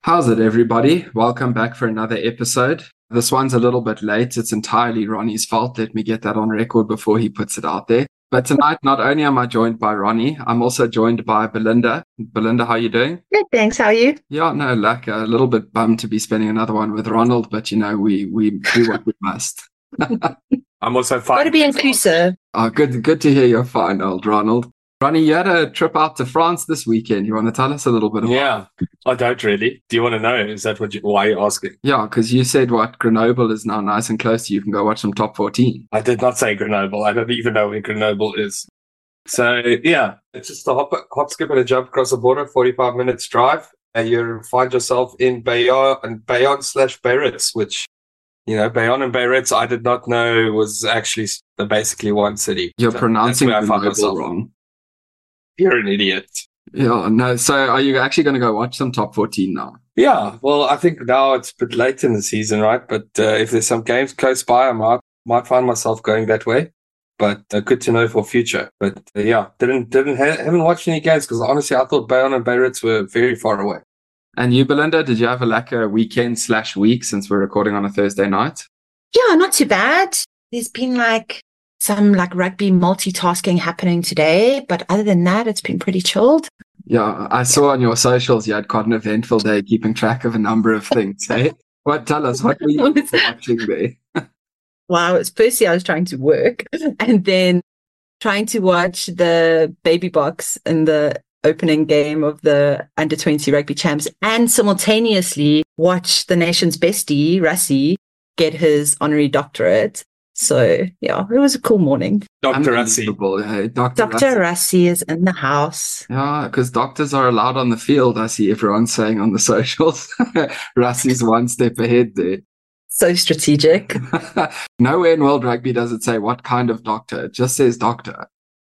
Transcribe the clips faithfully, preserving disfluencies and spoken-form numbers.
How's it, everybody? Welcome back for another episode. This one's a little bit late. It's entirely Ronnie's fault. Let me get that on record before he puts it out there. But tonight, not only am I joined by Ronnie, I'm also joined by Belinda. Belinda, how are you doing? Good, thanks. How are you? Yeah, no, like a little bit bummed to be spending another one with Ronald, but you know, we we do what we must. I'm also fine. Got to be inclusive. Oh, good, good to hear you're fine, old Ronald. Ronnie, you had a trip out to France this weekend. You want to tell us a little bit about Yeah, I don't really. Do you want to know? Is that what you, why you're asking? Yeah, because you said what Grenoble is now nice and close to you. You can go watch some top fourteen. I did not say Grenoble. I don't even know where Grenoble is. So, yeah, it's just a hop, hop skip, and a jump across the border, forty-five minutes drive. And you find yourself in Bayonne and Bayonne slash Biarritz, which, you know, Bayonne and Biarritz, I did not know was actually basically one city. You're So pronouncing that's where I found Grenoble myself. wrong. You're an idiot. Yeah, no. So are you actually going to go watch some top fourteen now? Yeah, well, I think now it's a bit late in the season, right? But uh, if there's some games close by, I might might find myself going that way. But uh, good to know for future. But uh, yeah, didn't didn't ha- haven't watched any games because honestly, I thought Bayonne and Biarritz were very far away. And you, Belinda, did you have a lacquer weekend slash week since we're recording on a Thursday night? Yeah, not too bad. There's been like some like rugby multitasking happening today, but other than that, it's been pretty chilled. Yeah, I saw on your socials you had quite an eventful day keeping track of a number of things. Hey, what? Tell us, what were you What is that? watching there? Wow, it's firstly I was trying to work and then trying to watch the baby box in the opening game of the under twenty rugby champs and simultaneously watch the nation's bestie, Rassie, get his honorary doctorate. So yeah, it was a cool morning. Doctor Rassie. Unbelievable, hey, Doctor Doctor Rassie. Rassie is in the house. Yeah, because doctors are allowed on the field. I see everyone saying on the socials. Rassie's one step ahead there. So strategic. Nowhere in World Rugby does it say what kind of doctor. It just says doctor.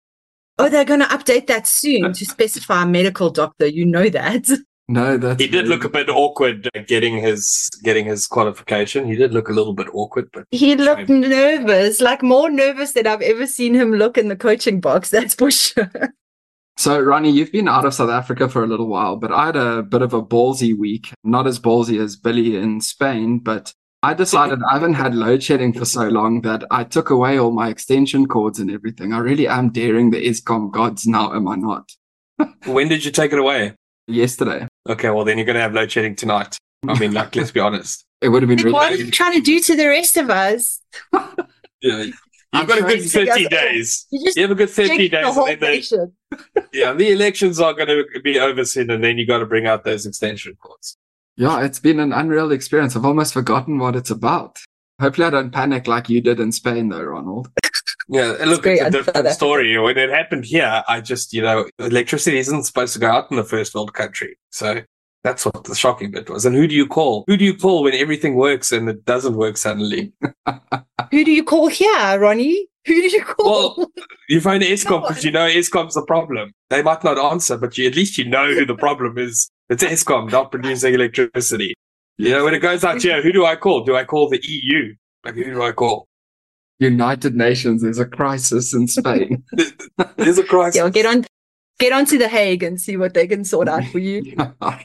Oh, they're going to update that soon to specify medical doctor. You know that. No, that's He did look a bit awkward uh, getting his getting his qualification. He did look a little bit awkward, but He looked nervous, like more nervous than I've ever seen him look in the coaching box. That's for sure. So, Ronnie, you've been out of South Africa for a little while, but I had a bit of a ballsy week. Not as ballsy as Billy in Spain, but I decided I haven't had load shedding for so long that I took away all my extension cords and everything. I really am daring the Eskom gods now, am I not? when did you take it away? Yesterday. Okay, well then you're going to have load shedding tonight. I mean, like, let's be honest. It would have been Then really... what are you trying to do to the rest of us? Yeah, you've I'm got a trying good to take us thirty all. days. You just You have a good thirty jinxed days. the whole And then they, nation. yeah, the elections are going to be over soon, and then you got to bring out those extension cords. Yeah, it's been an unreal experience. I've almost forgotten what it's about. Hopefully I don't panic like you did in Spain, though, Ronald. Yeah, and look, very it's a unfair. different story. When it happened here, I just, you know, electricity isn't supposed to go out in the first world country. So that's what the shocking bit was. And who do you call? Who do you call when everything works and it doesn't work suddenly? Who do you call here, Ronnie? Who do you call? Well, you phone Eskom No because one. you know Eskom's the problem. They might not answer, but you, at least you know who the problem is. It's Eskom not producing electricity. You know, when it goes out here, who do I call? Do I call the E U? Like, who do I call? United Nations, there's a crisis in Spain. There's a crisis. Yeah, well, get on, get on to the Hague and see what they can sort out for you.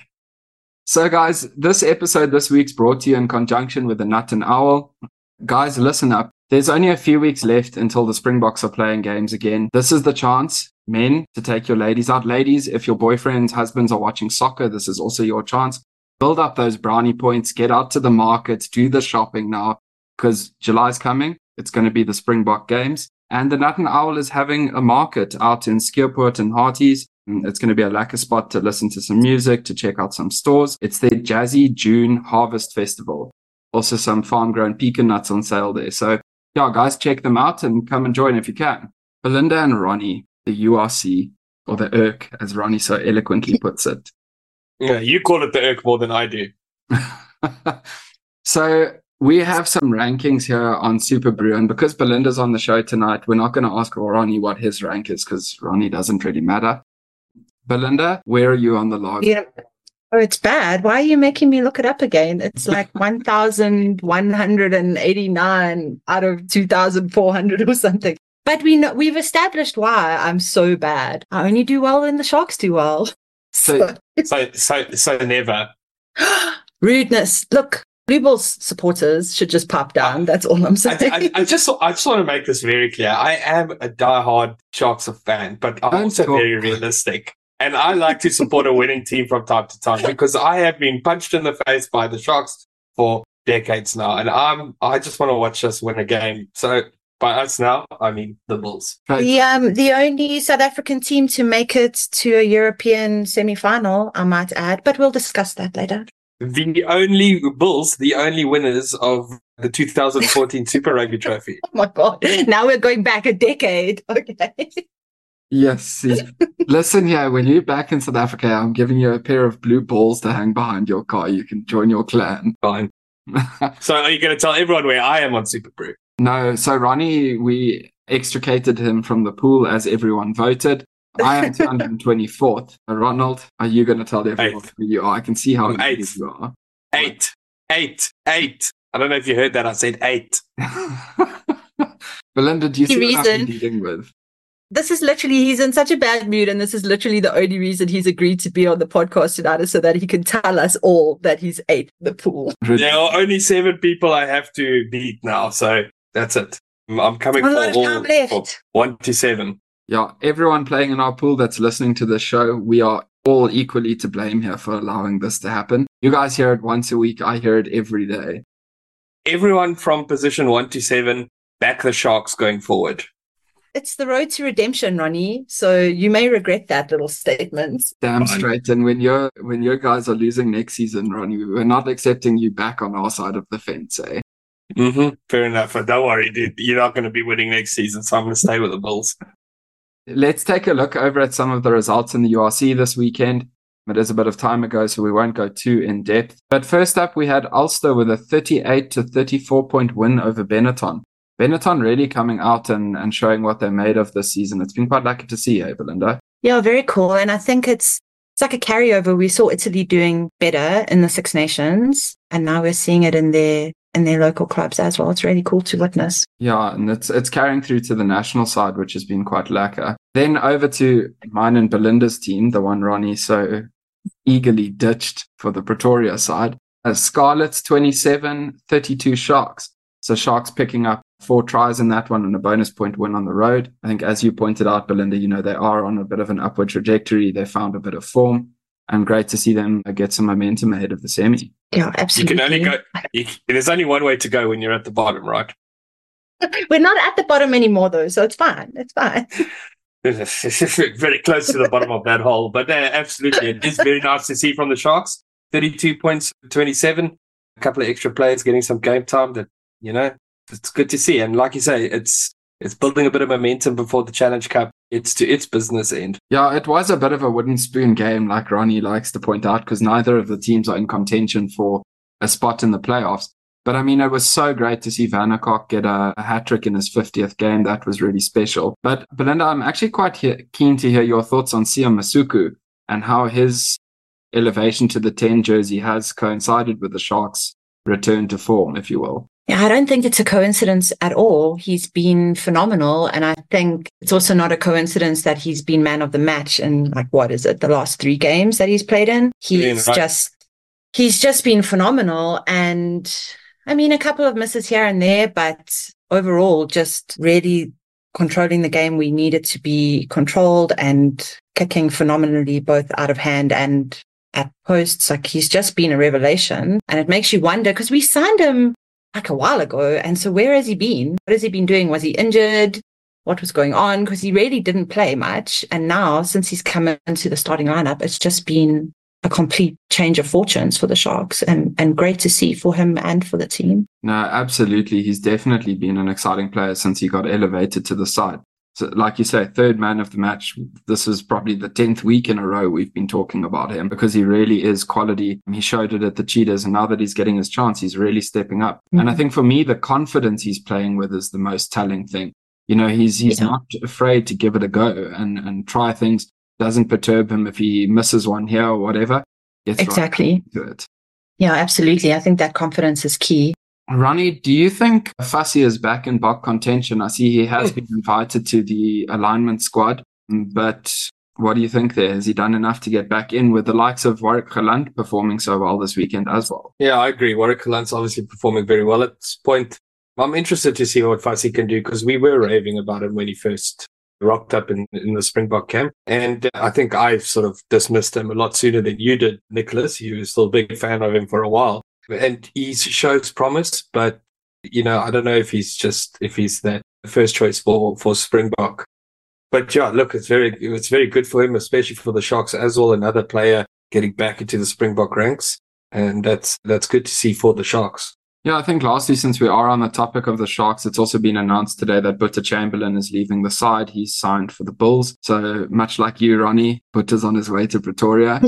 So, guys, this episode this week's brought to you in conjunction with the Nut and Owl. Guys, listen up. There's only a few weeks left until the Springboks are playing games again. This is the chance, men, to take your ladies out. Ladies, if your boyfriends, husbands are watching soccer, this is also your chance. Build up those brownie points. Get out to the markets. Do the shopping now because July's coming. It's going to be the Springbok games. And the Nut and Owl is having a market out in Skierpoort and Harties. It's going to be a lacquer spot to listen to some music, to check out some stores. It's their Jazzy June Harvest Festival. Also some farm-grown pecan nuts on sale there. So, yeah, guys, check them out and come and join if you can. Belinda and Ronnie, the U R C, or the I R C, as Ronnie so eloquently puts it. Yeah, you call it the I R C more than I do. So we have some rankings here on Super Brew, and because Belinda's on the show tonight, we're not going to ask Ronnie what his rank is because Ronnie doesn't really matter. Belinda, where are you on the log? Yeah. Oh, it's bad. Why are you making me look it up again? It's like one thousand one hundred eighty-nine out of two thousand four hundred or something. But we know, we've established why I'm so bad. I only do well when the Sharks do well. So, So, so, so never. Rudeness. Look, Blue Bulls supporters should just pop down. That's all I'm saying. I, I, I just I just want to make this very clear. I am a diehard Sharks fan, but I'm also very realistic. And I like to support a winning team from time to time because I have been punched in the face by the Sharks for decades now. And I'm I just want to watch us win a game. So by us now, I mean the Bulls. The um the only South African team to make it to a European semi-final, I might add, but we'll discuss that later. The only Bulls, the only winners of the two thousand fourteen Super Rugby Trophy. Oh my God. Now we're going back a decade. Okay. Yes. See. Listen here, when you're back in South Africa, I'm giving you a pair of blue balls to hang behind your car. You can join your clan. Fine. So are you going to tell everyone where I am on Super Brew? No. So Ronnie, we extricated him from the pool as everyone voted. I am two hundred twenty-fourth. Ronald, are you going to tell everyone Eight. who you are? I can see how eight. eight you are. Eight. Eight. Eight. I don't know if you heard that. I said eight. Belinda, do you see Reason. what I've been dealing with? This is literally, he's in such a bad mood, and this is literally the only reason he's agreed to be on the podcast tonight is so that he can tell us all that he's ate the pool. There are only seven people I have to beat now, so that's it. I'm coming A for lot of all time left. for one to seven. Yeah, everyone playing in our pool that's listening to this show, we are all equally to blame here for allowing this to happen. You guys hear it once a week. I hear it every day. Everyone from position one to seven, back the Sharks going forward. It's the road to redemption, Ronnie. So you may regret that little statement. Damn Fine. straight. And when you're when your guys are losing next season, Ronnie, we're not accepting you back on our side of the fence, eh? Mm-hmm. Fair enough. But don't worry, dude. You're not going to be winning next season, so I'm going to stay with the Bulls. Let's take a look over at some of the results in the U R C this weekend. It is a bit of time ago, so we won't go too in depth. But first up, we had Ulster with a thirty-eight to thirty-four point win over Benetton. Benetton really coming out and, and showing what they're made of this season. It's been quite lucky to see, eh, Belinda? Yeah, very cool. And I think it's it's like a carryover. We saw Italy doing better in the Six Nations, and now we're seeing it in their in their local clubs as well. It's really cool to witness. Yeah, and it's it's carrying through to the national side, which has been quite lacquer. Then over to mine and Belinda's team, the one Ronnie so eagerly ditched for the Pretoria side. Uh, Scarlets twenty-seven, thirty-two Sharks. So Sharks picking up four tries in that one and a bonus point win on the road. I think as you pointed out, Belinda, you know, they are on a bit of an upward trajectory. They found a bit of form, and great to see them get some momentum ahead of the semi. Yeah, absolutely. You can only go. You, there's only one way to go when you're at the bottom, right? We're not at the bottom anymore, though, so it's fine. It's fine. Very close to the bottom of that hole, but uh, absolutely, it is very nice to see from the Sharks. thirty-two points, twenty-seven. A couple of extra players getting some game time. That you know, it's good to see. And like you say, it's it's building a bit of momentum before the Challenge Cup gets to its business end. Yeah, it was a bit of a wooden spoon game, like Ronnie likes to point out, because neither of the teams are in contention for a spot in the playoffs. But I mean, it was so great to see Vannecock get a, a hat-trick in his fiftieth game. That was really special. But Belinda, I'm actually quite he- keen to hear your thoughts on Sia Masuku and how his elevation to the ten jersey has coincided with the Sharks' return to form, if you will. Yeah, I don't think it's a coincidence at all. He's been phenomenal. And I think it's also not a coincidence that he's been man of the match in, like, what is it, the last three games that he's played in? He's right. just, he's just been phenomenal. And I mean, a couple of misses here and there, but overall, just really controlling the game. We needed to be controlled and kicking phenomenally, both out of hand and at posts. Like, he's just been a revelation. And it makes you wonder, because we signed him like a while ago. And so where has he been? What has he been doing? Was he injured? What was going on? Because he really didn't play much. And now, since he's come into the starting lineup, it's just been a complete change of fortunes for the Sharks, and, and great to see for him and for the team. No, absolutely. He's definitely been an exciting player since he got elevated to the side. So, like you say, third man of the match. This is probably the tenth week in a row we've been talking about him, because he really is quality. He showed it at the Cheetahs, and now that he's getting his chance, he's really stepping up. Mm-hmm. And I think for me, the confidence he's playing with is the most telling thing. You know, he's he's yeah. not afraid to give it a go and, and try things. Doesn't perturb him if he misses one here or whatever. Gets exactly. Right to it. Yeah, absolutely. I think that confidence is key. Ronnie, do you think Fassi is back in Bok contention? I see he has been invited to the alignment squad, but What do you think there? Has he done enough to get back in with the likes of Warwick Gelant performing so well this weekend as well? Yeah, I agree. Warwick Gelant's obviously performing very well at this point. I'm interested to see what Fassi can do because we were raving about him when he first rocked up in, in the Springbok camp. And I think I sort of dismissed him a lot sooner than you did, Nicholas. You were still a big fan of him for a while. And he shows promise, but, you know, I don't know if he's just, if he's that first choice for, for Springbok. But yeah, look, it's very, it's very good for him, especially for the Sharks as well. Another player getting back into the Springbok ranks. And that's, that's good to see for the Sharks. Yeah, I think lastly, since we are on the topic of the Sharks, it's also been announced today that Boeta Chamberlain is leaving the side. He's signed for the Bulls. So much like you, Ronnie, Boeta's on his way to Pretoria.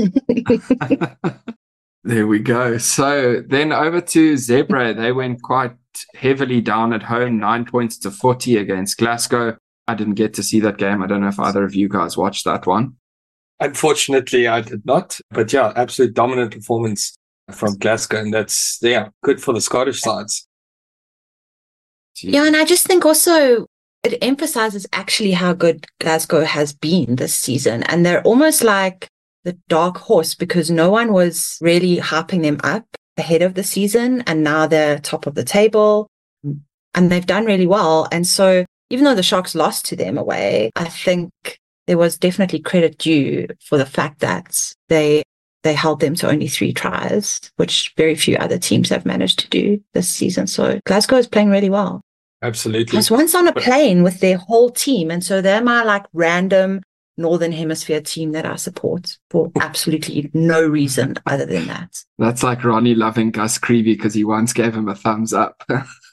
There we go. So then over to Zebra. They went quite heavily down at home, nine points to forty against Glasgow. I didn't get to see that game. I don't know if either of you guys watched that one. Unfortunately, I did not. But yeah, absolute dominant performance from Glasgow, and that's, yeah, good for the Scottish sides. Yeah, and I just think also it emphasizes actually how good Glasgow has been this season. And they're almost like the dark horse because no one was really hyping them up ahead of the season. And now they're top of the table and they've done really well. And so even though the Sharks lost to them away, I think there was definitely credit due for the fact that they They held them to only three tries, which very few other teams have managed to do this season. So Glasgow is playing really well. Absolutely. I was once on a plane with their whole team, and so they're my like random Northern Hemisphere team that I support for absolutely no reason other than that. That's like Ronnie loving Gus Creevy because he once gave him a thumbs up.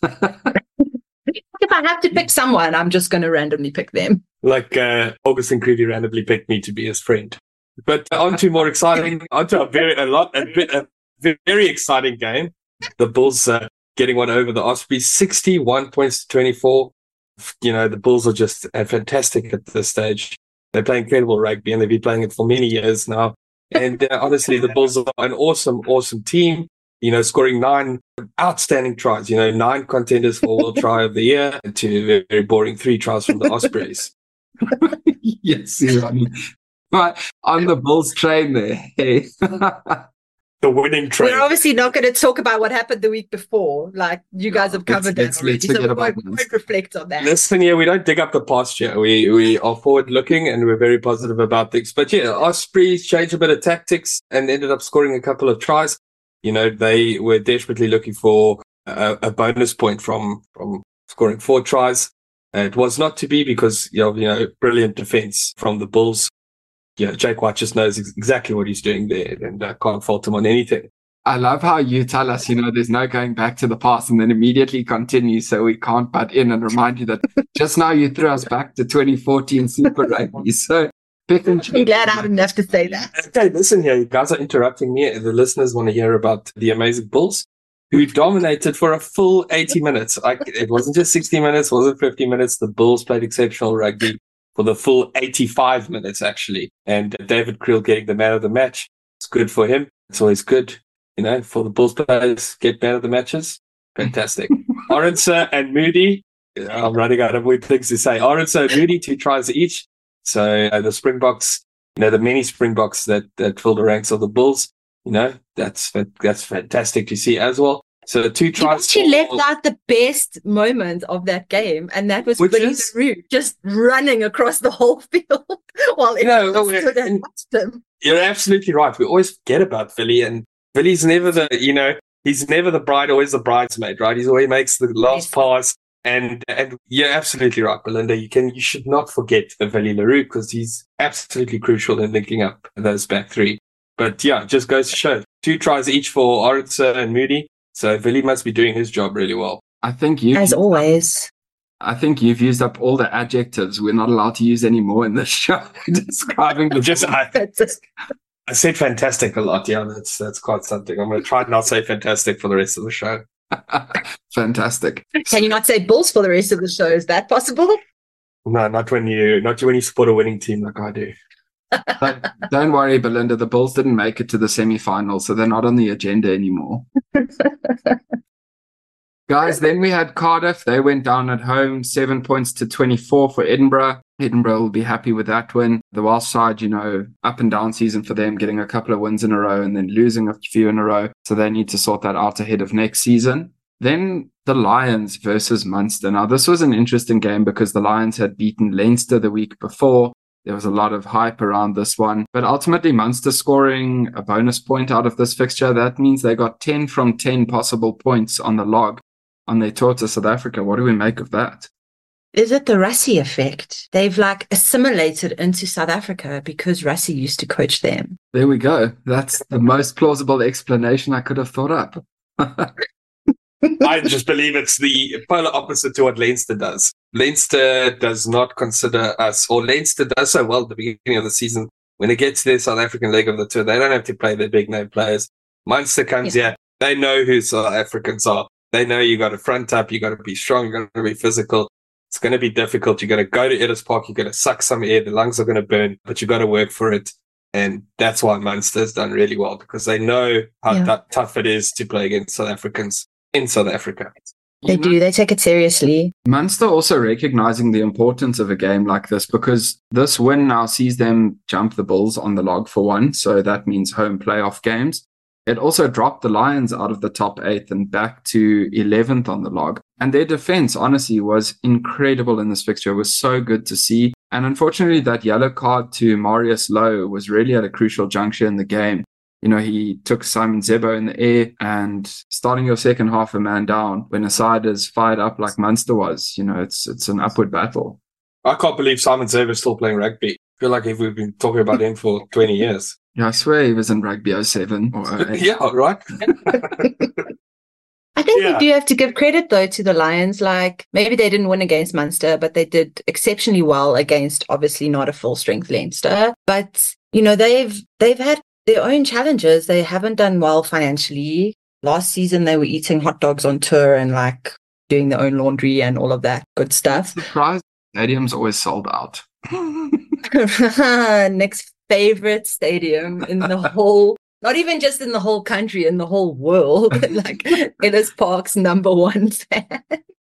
If I have to pick someone, I'm just going to randomly pick them. Like uh, Augustine Creevy randomly picked me to be his friend. But on to more exciting, on to a very, a lot, a, bit, a very exciting game. The Bulls uh, getting one over the Ospreys, sixty-one points to twenty-four. You know, the Bulls are just uh, fantastic at this stage. They play incredible rugby and they've been playing it for many years now. And uh, honestly, the Bulls are an awesome, awesome team, you know, scoring nine outstanding tries, you know, nine contenders for World Try of the Year to a very boring three tries from the Ospreys. Yes, Ronnie. But on the Bulls train there. Hey. The winning train. We're obviously not going to talk about what happened the week before. Like, you guys have covered let's, that let's, already, let's so we won't, won't reflect on that. Listen, yeah, we don't dig up the past here. We we are forward-looking and we're very positive about things. But yeah, Ospreys changed a bit of tactics and ended up scoring a couple of tries. You know, they were desperately looking for a, a bonus point from, from scoring four tries. Uh, it was not to be because, you know, you know, brilliant defense from the Bulls. Yeah, Jake White just knows ex- exactly what he's doing there and uh, can't fault him on anything. I love how you tell us, you know, there's no going back to the past and then immediately continue so we can't butt in and remind you that just now you threw us back to twenty fourteen Super Rugby. So pick and choose. I'm glad I didn't have to say that. Okay, listen here. You guys are interrupting me. The listeners want to hear about the amazing Bulls who dominated for a full eighty minutes. Like, it wasn't just sixty minutes, it wasn't fifty minutes. The Bulls played exceptional rugby for the full eighty-five minutes, actually. And David Creel getting the man of the match. It's good for him. It's always good, you know, for the Bulls players get man of the matches. Fantastic. Arendse and Moody. I'm running out of weird things to say. Arendse and Moody, two tries each. So uh, the Springboks, you know, the many Springboks that, that fill the ranks of the Bulls, you know, that's that's fantastic to see as well. So two tries. You left out the best moment of that game, and that was Billy LaRue just running across the whole field while everyone no, stood and watched him. You're absolutely right. We always forget about Billy, and Billy's never the, you know, he's never the bride, always the bridesmaid, right? He's always makes the last pass. And and you're absolutely right, Belinda. You can you should not forget Billy LaRue because he's absolutely crucial in linking up those back three. But yeah, just goes to show. Two tries each for Arendse and Moody. So Billy must be doing his job really well. I think you, as always. I think you've used up all the adjectives we're not allowed to use anymore in this show describing the. Just I, I said fantastic a lot. Yeah, that's that's quite something. I'm going to try not say fantastic for the rest of the show. Fantastic. Can you not say Bulls for the rest of the show? Is that possible? No, not when you not when you support a winning team like I do. But don't worry, Belinda. The Bulls didn't make it to the semi-final, so they're not on the agenda anymore. Guys, then we had Cardiff. They went down at home, seven points to twenty-four for Edinburgh. Edinburgh will be happy with that win. The Welsh side, you know, up and down season for them, getting a couple of wins in a row and then losing a few in a row. So they need to sort that out ahead of next season. Then the Lions versus Munster. Now, this was an interesting game because the Lions had beaten Leinster the week before. There was a lot of hype around this one. But ultimately, Munster scoring a bonus point out of this fixture. That means they got ten from ten possible points on the log on their tour to South Africa. What do we make of that? Is it the Rassie effect? They've like assimilated into South Africa because Rassie used to coach them. There we go. That's the most plausible explanation I could have thought up. I just believe it's the polar opposite to what Leinster does. Leinster does not consider us, or Leinster does so well at the beginning of the season. When it gets to their South African leg of the tour, they don't have to play their big name players. Munster comes yeah. here. They know who South Africans are. They know you got to front up. You got to be strong. You got to be physical. It's going to be difficult. You're going to go to Ellis Park. You're going to suck some air. The lungs are going to burn, but you got to work for it. And that's why Munster's done really well, because they know how yeah. t- tough it is to play against South Africans in South Africa. They you know, do. They take it seriously. Munster also recognizing the importance of a game like this, because this win now sees them jump the Bulls on the log for one. So that means home playoff games. It also dropped the Lions out of the top eight and back to eleventh on the log. And their defense, honestly, was incredible in this fixture. It was so good to see. And unfortunately, that yellow card to Marius Lowe was really at a crucial juncture in the game. You know, he took Simon Zebo in the air, and starting your second half a man down when a side is fired up like Munster was, you know, it's it's an upward battle. I can't believe Simon Zebo is still playing rugby. I feel like if we've been talking about him for twenty years. Yeah, I swear he was in rugby oh seven or oh eight. Yeah, right. I think yeah. we do have to give credit, though, to the Lions. Like, maybe they didn't win against Munster, but they did exceptionally well against, obviously, not a full-strength Leinster. But, you know, they've they've had their own challenges. They haven't done well financially. Last season, they were eating hot dogs on tour and, like, doing their own laundry and all of that good stuff. Surprised. Stadium's always sold out. Next favorite stadium in the whole, not even just in the whole country, in the whole world. Like Ellis Park's number one fan.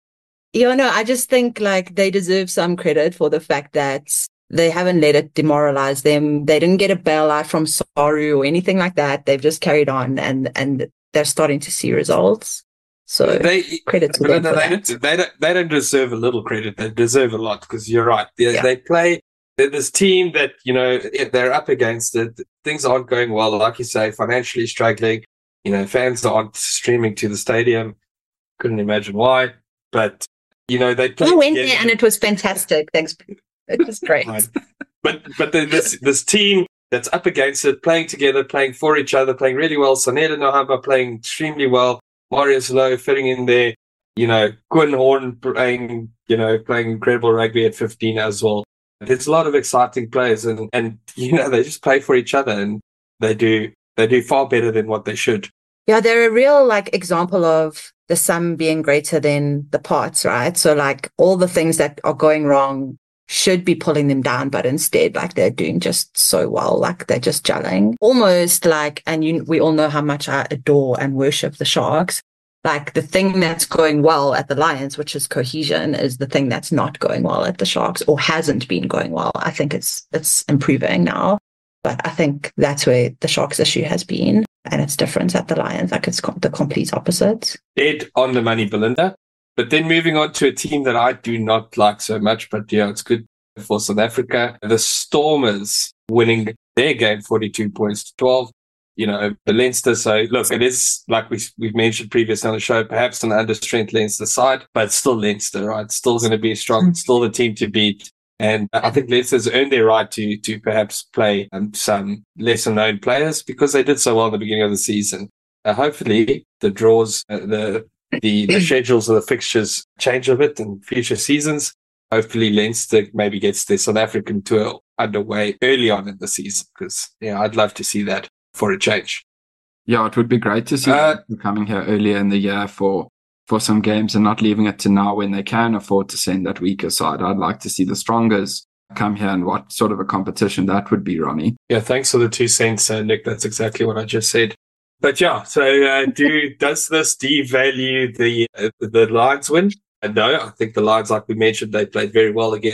You know, I just think like they deserve some credit for the fact that they haven't let it demoralize them. They didn't get a bailout from Saru or anything like that. They've just carried on, and and they're starting to see results. So they, credit to them. They, for they, that. don't, they, don't, they don't deserve a little credit. They deserve a lot, because you're right. They, Yeah. they play, they're this team that, you know, they're up against it. Things aren't going well. Like you say, financially struggling. You know, fans aren't streaming to the stadium. Couldn't imagine why. But, you know, they play. I went there and it was fantastic. Thanks. It was great. Right. But but the, this this team that's up against it, playing together, playing for each other, playing really well. Sanele Nohamba playing extremely well. Marius Lowe fitting in there. You know, Quinn Horn playing, you know, playing incredible rugby at fifteen as well. There's a lot of exciting players, and, and you know, they just play for each other, and they do they do far better than what they should. Yeah, they're a real like example of the sum being greater than the parts, right? So like all the things that are going wrong should be pulling them down, but instead like they're doing just so well, like they're just gelling. Almost like, and you, we all know how much I adore and worship the Sharks. Like the thing that's going well at the Lions, which is cohesion, is the thing that's not going well at the Sharks, or hasn't been going well. I think it's it's improving now, but I think that's where the Sharks issue has been, and it's different at the Lions. Like it's com- the complete opposite. Dead on the money, Belinda. But then moving on to a team that I do not like so much, but yeah, it's good for South Africa. The Stormers winning their game forty-two points to twelve. You know, the Leinster. So look, it is like we, we've mentioned previously on the show, perhaps an understrength Leinster side, but it's still Leinster, right? It's still going to be strong. It's still the team to beat. And I think Leinster's earned their right to to perhaps play um, some lesser known players because they did so well at the beginning of the season. Uh, hopefully the draws, uh, the, the the schedules of the fixtures change a bit in future seasons. Hopefully Leinster maybe gets their South African tour underway early on in the season, because yeah, I'd love to see that for a change. Yeah, it would be great to see Uh, them coming here earlier in the year for for some games and not leaving it to now when they can afford to send that weaker side. I'd like to see the strongers come here, and what sort of a competition that would be, Ronnie. Yeah, thanks for the two cents, uh, Nick. That's exactly what I just said. But yeah, so uh, do does this devalue the uh, the Lions win? Uh, no, I think the Lions, like we mentioned, they played very well against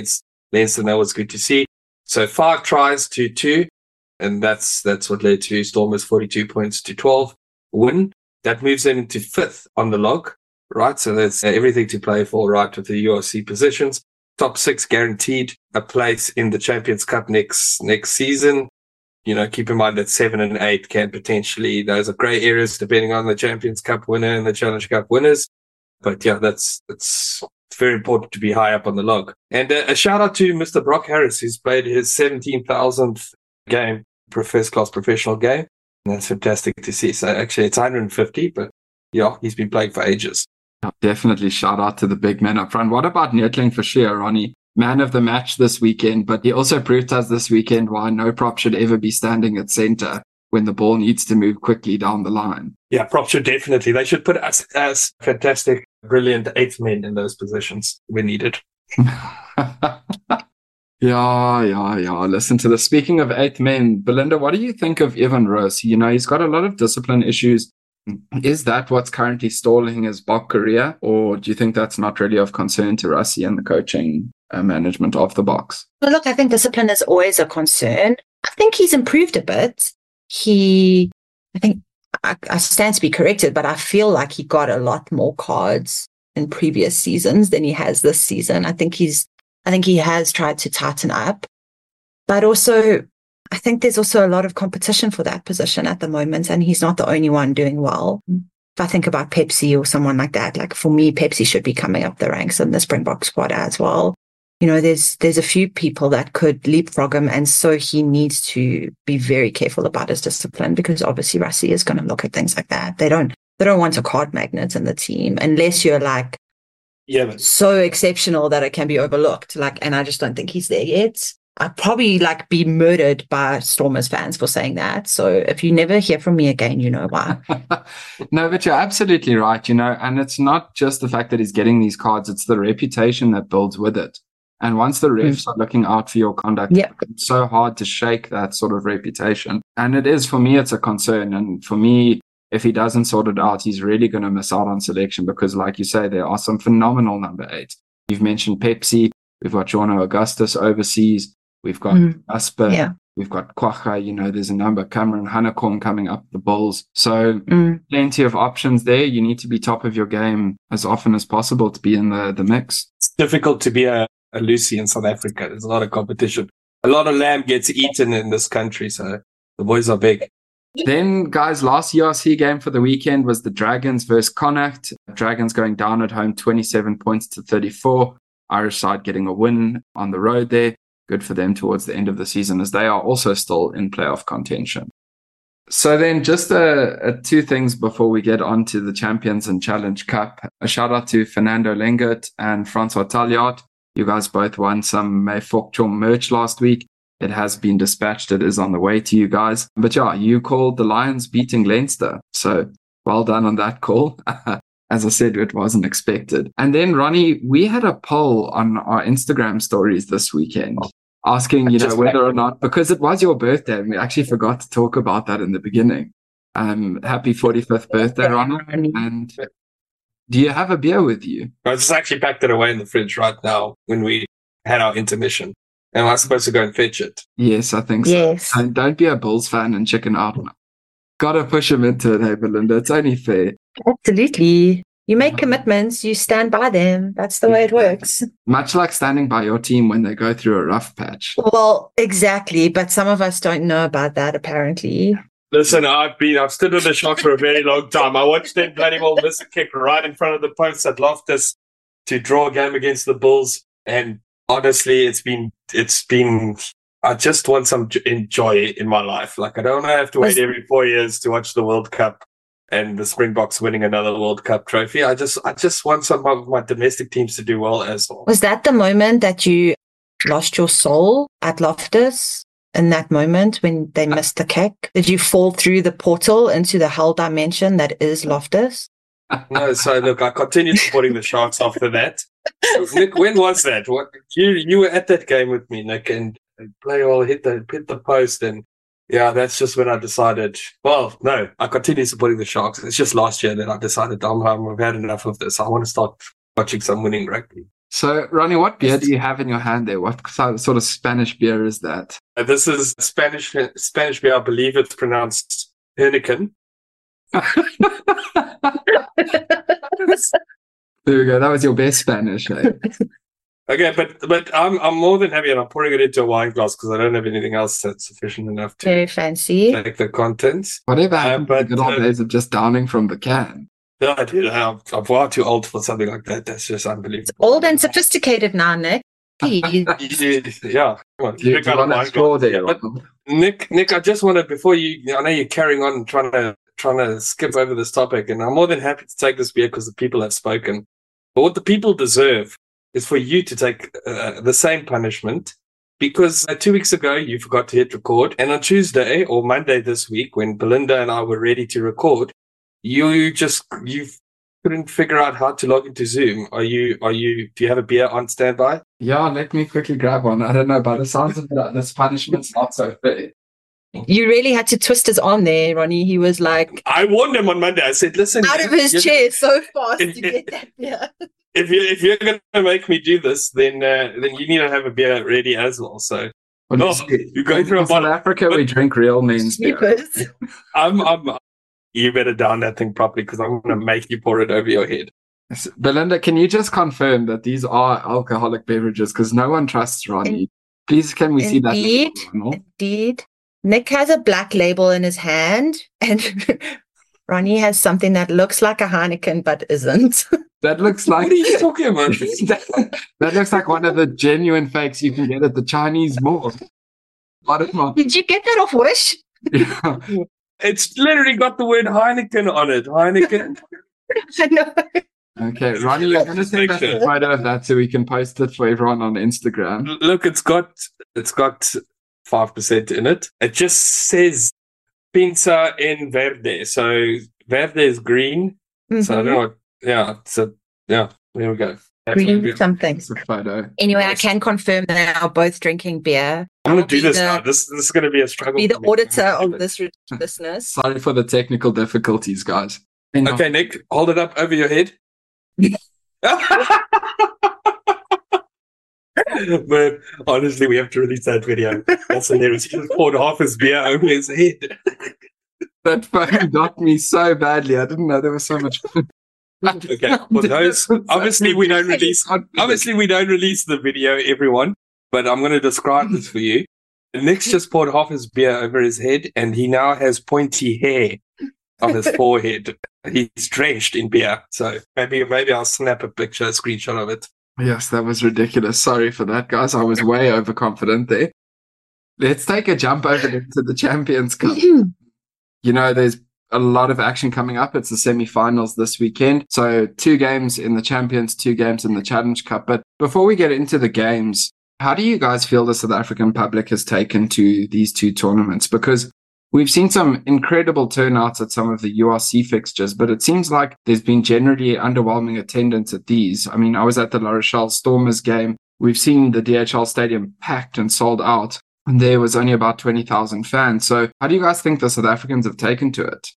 Leinster, that was good to see. So five tries to two, and that's that's what led to Stormers forty-two points to twelve win. That moves them into fifth on the log, right? So that's everything to play for, right, with the U R C positions. Top six guaranteed a place in the Champions Cup next next season. You know, keep in mind that seven and eight can potentially, those are grey areas depending on the Champions Cup winner and the Challenge Cup winners. But yeah, that's that's very important to be high up on the log. And uh, a shout out to Mister Brock Harris, who's played his seventeen thousandth game, first class professional game. And that's fantastic to see. So actually it's one hundred fifty, but yeah, he's been playing for ages. Definitely shout out to the big men up front. What about Nettling for sure, Ronnie? Man of the match this weekend, but he also proved us this weekend why no prop should ever be standing at centre when the ball needs to move quickly down the line. Yeah, prop should definitely. They should put us as fantastic, brilliant eighth men in those positions when needed. yeah, yeah, yeah. Listen to this. Speaking of eighth men, Belinda, what do you think of Evan Roos? You know, he's got a lot of discipline issues. Is that what's currently stalling his Bok career, or do you think that's not really of concern to Rassie and the coaching uh, management of the Boks? Well, look, I think discipline is always a concern. I think he's improved a bit. He, I think, I, I stand to be corrected, but I feel like he got a lot more cards in previous seasons than he has this season. I think he's, I think he has tried to tighten up, but also I think there's also a lot of competition for that position at the moment, and he's not the only one doing well. If I think about Pepsi or someone like that, like for me, Pepsi should be coming up the ranks in the Springbok squad as well. You know, there's there's a few people that could leapfrog him, and so he needs to be very careful about his discipline, because obviously Rassie is going to look at things like that. They don't they don't want a card magnet in the team unless you're like yeah, but- so exceptional that it can be overlooked. Like, and I just don't think he's there yet. I'd probably like be murdered by Stormers fans for saying that. So if you never hear from me again, you know why. No, but you're absolutely right, you know, and it's not just the fact that he's getting these cards, it's the reputation that builds with it. And once the refs mm. are looking out for your conduct, yep. it's so hard to shake that sort of reputation. And it is, for me, it's a concern. And for me, if he doesn't sort it out, he's really going to miss out on selection, because like you say, there are some phenomenal number eights. You've mentioned Pepsi. We've got Jono Augustus overseas. We've got mm. Asper, yeah. We've got Kwagga, you know, there's a number, Cameron Hanekom coming up the Bulls. So mm. plenty of options there. You need to be top of your game as often as possible to be in the, the mix. It's difficult to be a, a Lucy in South Africa. There's a lot of competition. A lot of lamb gets eaten in this country, so the boys are big. Then, guys, last U R C game for the weekend was the Dragons versus Connacht. Dragons going down at home twenty-seven points to thirty-four. Irish side getting a win on the road there. Good for them towards the end of the season, as they are also still in playoff contention. So then just uh, uh, two things before we get on to the Champions and Challenge Cup. A shout out to Fernando Lengert and Francois Talliard. You guys both won some May Fokchom merch last week. It has been dispatched. It is on the way to you guys. But yeah, you called the Lions beating Leinster. So well done on that call. As I said, it wasn't expected. And then, Ronnie, we had a poll on our Instagram stories this weekend asking, you know, whether or not, because it was your birthday, and we actually forgot to talk about that in the beginning. Um, happy forty-fifth birthday, Ronnie. And do you have a beer with you? I just actually packed it away in the fridge right now when we had our intermission. Am I supposed to go and fetch it? Yes, I think so. Yes. And don't be a Bulls fan and chicken out. Gotta push him into it, hey, Belinda. It's only fair. Absolutely. You make commitments, you stand by them. That's the way it works. Much like standing by your team when they go through a rough patch. Well, exactly. But some of us don't know about that, apparently. Listen, I've been, I've stood in the shop for a very long time. I watched them bloody well miss a kick right in front of the post at Loftus to draw a game against the Bulls. And honestly, it's been, it's been, I just want some joy in my life. Like, I don't have to wait every four years to watch the World Cup and the Springboks winning another World Cup trophy. I just, I just want some of my domestic teams to do well as well. Was that the moment that you lost your soul at Loftus? In that moment when they missed the kick, did you fall through the portal into the hell dimension that is Loftus? No, so look, I continued supporting the Sharks after that. Nick, when was that? What you you were at that game with me, Nick, and play all hit the hit the post, and yeah, that's just when I decided. Well, no, I continued supporting the Sharks. It's just last year that I decided, I'm home. I've had enough of this. I want to start watching some winning rugby. So, Ronnie, what beer do you have in your hand there? What sort of Spanish beer is that? Uh, this is Spanish Spanish beer. I believe it's pronounced Heineken. There we go. That was your best Spanish. Eh? Okay, but but I'm I'm more than happy, and I'm pouring it into a wine glass because I don't have anything else that's sufficient enough to Very fancy. take the contents. Whatever Uh, happened to but the good old uh, days of just downing from the can? no, I did. I'm, I'm far too old for something like that. That's just unbelievable. Old and sophisticated now, Nick. Please. Yeah, come on. Do you, Drink do you out of want a wine straw glass. there? But Nick, Nick, I just wanted before you. I know you're carrying on and trying to trying to skip over this topic, and I'm more than happy to take this beer because the people have spoken. But what the people deserve is for you to take uh, the same punishment, because uh, two weeks ago you forgot to hit record, and on Tuesday or Monday this week, when Belinda and I were ready to record, you just you couldn't figure out how to log into Zoom. Are you? Are you? Do you have a beer on standby? Yeah, let me quickly grab one. I don't know, by the sounds of it, this punishment's not so fair. You really had to twist his arm there, Ronnie. He was like I warned him on Monday. I said, "Listen, out of his you- chair so fast If- to get that beer. if you if you're going to make me do this, then uh, then you need to have a beer ready as well." So Well, Oh, you see, you're going in through a South bottle. Africa, we drink real men's beer. Sneakers. I'm I'm. You better down that thing properly because I'm going to make you pour it over your head. Belinda, can you just confirm that these are alcoholic beverages? Because no one trusts Ronnie. Please, can we see that? Indeed. label? Indeed. Nick has a black label in his hand, and Ronnie has something that looks like a Heineken but isn't. That looks like What are you talking about? that, that looks like one of the genuine fakes you can get at the Chinese mall. What am I? Did you get that off Wish? Yeah. It's literally got the word Heineken on it. Heineken. I know. Okay, Ronnie, you're going to send us a photo of that so we can post it for everyone on Instagram. Look, it's got it's got five percent in it. It just says Pinza en Verde. So Verde is green. So I don't know what, yeah. So yeah, there we go. That's Green what we- something. It's a photo. Anyway, I can confirm that they are both drinking beer. I'm I'll gonna do be this the- now. This this is gonna be a struggle. Be the for me. auditor of this ridiculousness. Sorry for the technical difficulties, guys. Okay, Nick, hold it up over your head. But honestly, we have to release that video. That's hilarious. He just poured half his beer over his head. That phone got me so badly. I didn't know there was so much. Okay, for those, obviously we don't release. Obviously, we don't release the video, everyone. But I'm going to describe this for you. Nick's just poured half his beer over his head, and he now has pointy hair on his forehead. He's drenched in beer. So maybe, maybe I'll snap a picture, a screenshot of it. Yes, that was ridiculous. Sorry for that, guys. I was way overconfident there. Let's take a jump over to the Champions Cup. You know, there's a lot of action coming up. It's the semi-finals this weekend. So two games in the Champions, two games in the Challenge Cup. But before we get into the games, how do you guys feel the South African public has taken to these two tournaments? Because we've seen some incredible turnouts at some of the U R C fixtures, but it seems like there's been generally underwhelming attendance at these. I mean, I was at the La Rochelle Stormers game. We've seen the D H L Stadium packed and sold out, and there was only about twenty thousand fans. So how do you guys think the South Africans have taken to it?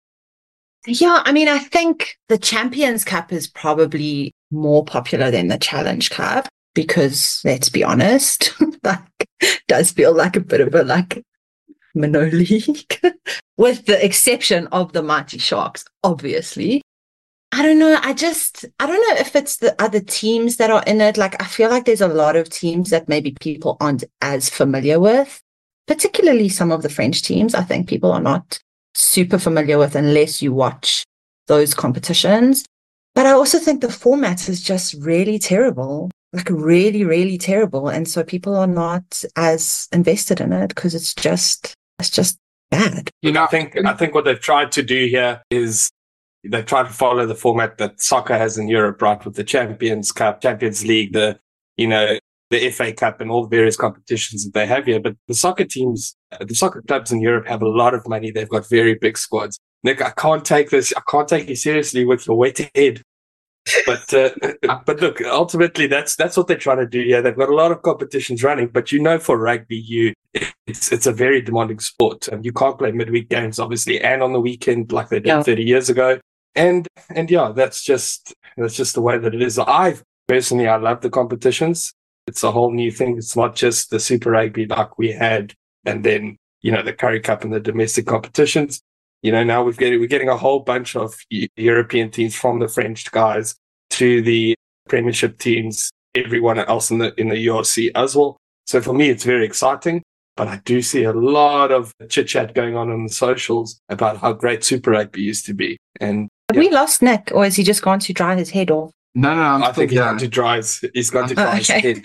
Yeah, I mean, I think the Champions Cup is probably more popular than the Challenge Cup because, let's be honest, like, does feel like a bit of a like minnow league, with the exception of the Mighty Sharks, obviously. I don't know. I just, I don't know if it's the other teams that are in it. Like, I feel like there's a lot of teams that maybe people aren't as familiar with, particularly some of the French teams. I think people are not super familiar with unless you watch those competitions. But I also think the format is just really terrible, like really, really terrible. And so people are not as invested in it because it's just, it's just bad. You know, I think I think what they've tried to do here is they try to follow the format that soccer has in Europe, right? With the Champions Cup, Champions League, the you know the F A Cup, and all the various competitions that they have here. But the soccer teams, the soccer clubs in Europe have a lot of money. They've got very big squads. Nick, I can't take this. I can't take you seriously with your wet head. But uh, but look, ultimately that's that's what they're trying to do here. They've got a lot of competitions running, but you know, for rugby, you it's it's a very demanding sport, and you can't play midweek games, obviously, and on the weekend like they did Yeah. thirty years ago. And and yeah, that's just that's just the way that it is. I've personally, I love the competitions. It's a whole new thing. It's not just the Super Rugby like we had, and then, you know, the Currie Cup and the domestic competitions. You know, now we've get, we're getting a whole bunch of European teams, from the French guys to the Premiership teams, everyone else in the in the U R C as well. So for me, it's very exciting. But I do see a lot of chit chat going on on the socials about how great Super Rugby used to be. And have yeah, we lost Nick, or has he just gone to dry his head off? No, no, I'm I still think he's here. got to dry his, he's got to dry his head.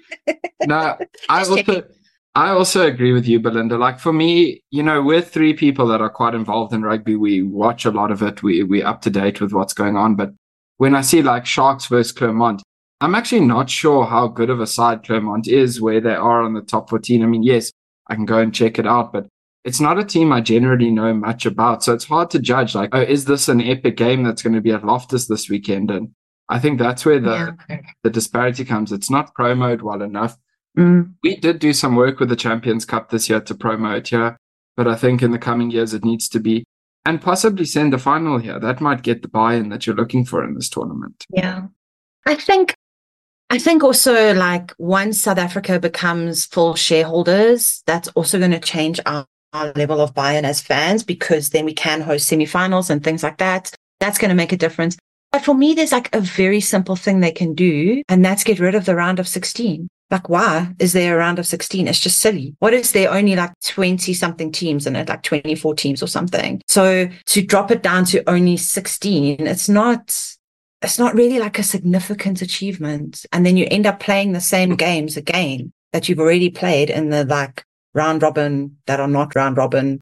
No, I Just also checking. I also agree with you, Belinda. Like for me, you know, we're three people that are quite involved in rugby. We watch a lot of it. We we're up to date with what's going on. But when I see like Sharks versus Clermont, I'm actually not sure how good of a side Clermont is, where they are on the top fourteen. I mean, yes, I can go and check it out, but it's not a team I generally know much about. So it's hard to judge, like, oh, is this an epic game that's going to be at Loftus this weekend? And I think that's where the, Yeah. the disparity comes. It's not promoted well enough. Mm. We did do some work with the Champions Cup this year to promote here, but I think in the coming years it needs to be, and possibly send a final here. That might get the buy-in that you're looking for in this tournament. Yeah. I think I think also, like, once South Africa becomes full shareholders, that's also going to change our, our level of buy-in as fans, because then we can host semifinals and things like that. That's going to make a difference. But for me, there's like a very simple thing they can do, and that's get rid of the round of sixteen. Like, why is there a round of sixteen? It's just silly. What is there only like twenty something teams in it, like twenty-four teams or something? So to drop it down to only sixteen, it's not, it's not really like a significant achievement. And then you end up playing the same games again that you've already played in the like round robin that are not round robin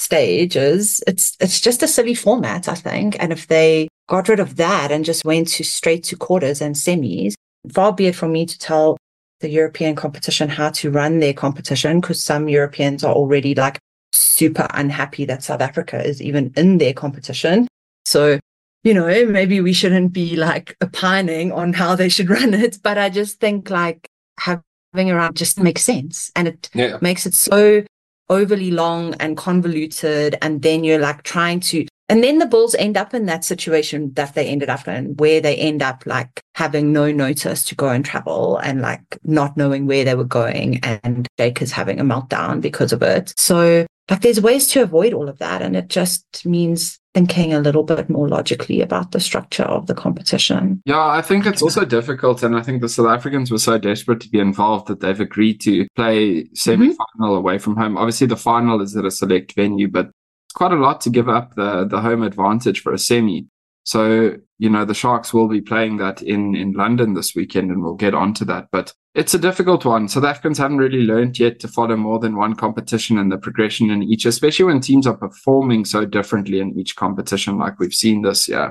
stages. It's, it's just a silly format, I think. And if they got rid of that and just went to straight to quarters and semis, far be it from me to tell the European competition how to run their competition, because some Europeans are already like super unhappy that South Africa is even in their competition. So, you know, maybe we shouldn't be like opining on how they should run it, but I just think like having around just makes sense, and it Yeah. makes it so overly long and convoluted, and then you're like trying to, and then the Bulls end up in that situation that they ended up in, where they end up like having no notice to go and travel, and like not knowing where they were going, and Jake is having a meltdown because of it. So like there's ways to avoid all of that, and it just means thinking a little bit more logically about the structure of the competition. Yeah, I think it's also difficult, and I think the South Africans were so desperate to be involved that they've agreed to play semi-final away from home. Obviously, the final is at a select venue, but it's quite a lot to give up the, the home advantage for a semi. So, you know, the Sharks will be playing that in, in London this weekend, and we'll get onto that. But it's a difficult one. South Africans haven't really learned yet to follow more than one competition and the progression in each, especially when teams are performing so differently in each competition like we've seen this year.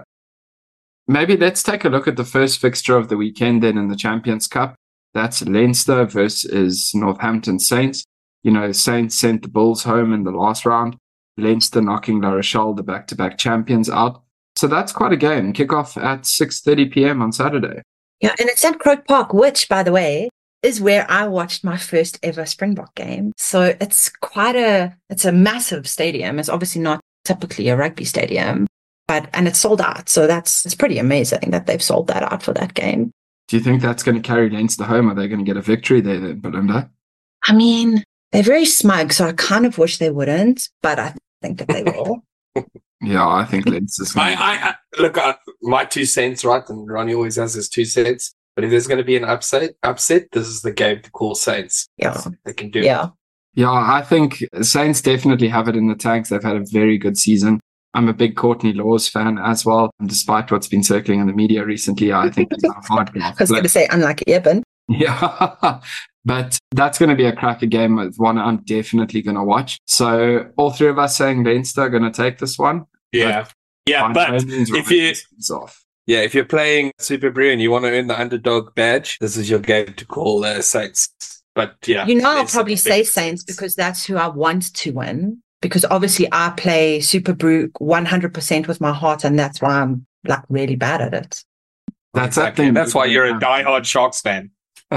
Maybe let's take a look at the first fixture of the weekend then in the Champions Cup. That's Leinster versus Northampton Saints. You know, Saints sent the Bulls home in the last round. Leinster knocking La Rochelle, the back-to-back champions, out. So that's quite a game. Kickoff at six thirty p.m. on Saturday. Yeah, and it's at Croke Park, which, by the way, is where I watched my first ever Springbok game. So it's quite a, it's a massive stadium. It's obviously not typically a rugby stadium, but, and it's sold out. So that's, it's pretty amazing that they've sold that out for that game. Do you think that's going to carry Leinster home? Are they going to get a victory there then, Belinda? I mean, they're very smug, so I kind of wish they wouldn't, but I think that they will. Yeah, I think Leinster's going I, I, I look at my two cents, right? And Ronnie always has his two cents. But if there's going to be an upset, upset, this is the game to call Saints. Yeah. They can do Yeah. it. Yeah, I think Saints definitely have it in the tanks. They've had a very good season. I'm a big Courtney Laws fan as well. And despite what's been circling in the media recently, I think he's a hard I was going to say, unlike Eben. Yeah, but that's going to be a cracker game. It's one I'm definitely going to watch. So all three of us saying Leinster are going to take this one. Yeah. Yeah, but if you off. yeah, if you're playing Super Brew and you want to earn the underdog badge, this is your game to call uh, Saints. But yeah, you know, I'll probably say Saints because that's who I want to win. Because obviously I play Super Brew one hundred percent with my heart, and that's why I'm like really bad at it. That's exactly. That's why you're a diehard Sharks fan.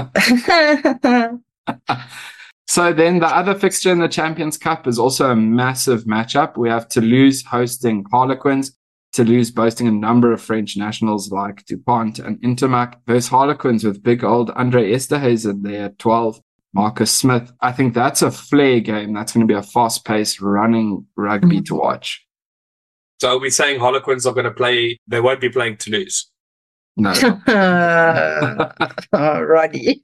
So then the other fixture in the Champions Cup is also a massive matchup. We have Toulouse hosting Harlequins. Toulouse boasting a number of French nationals like Dupont and Intermac versus Harlequins with big old Andre Esterhuizen there at twelve. Marcus Smith. I think that's a flair game. That's going to be a fast-paced running rugby mm-hmm. to watch. So are we saying Harlequins are going to play, they won't be playing Toulouse? No. oh, Roddy.